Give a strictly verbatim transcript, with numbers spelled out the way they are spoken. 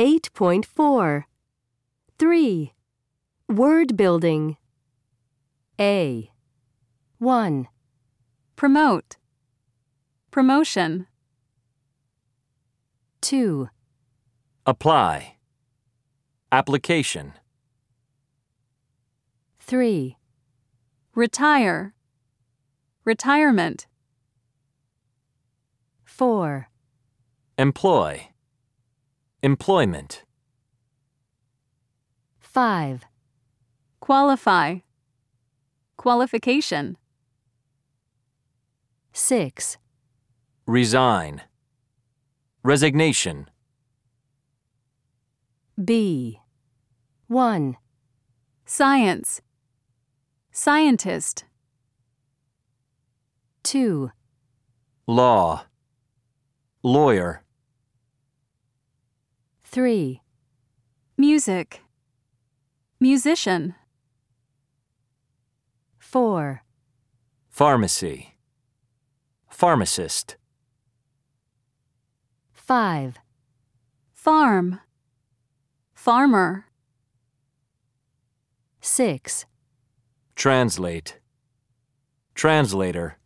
eight point four. three. Word building. A. one. Promote. Promotion. two. Apply. Application. three. Retire. Retirement. four. Employ. Employment. five. Qualify. Qualification. six. Resign. Resignation. B. one. Science. Scientist. two. Law. Lawyer. three. Music. Musician. four. Pharmacy. Pharmacist. five. Farm. Farmer. six. Translate. Translator.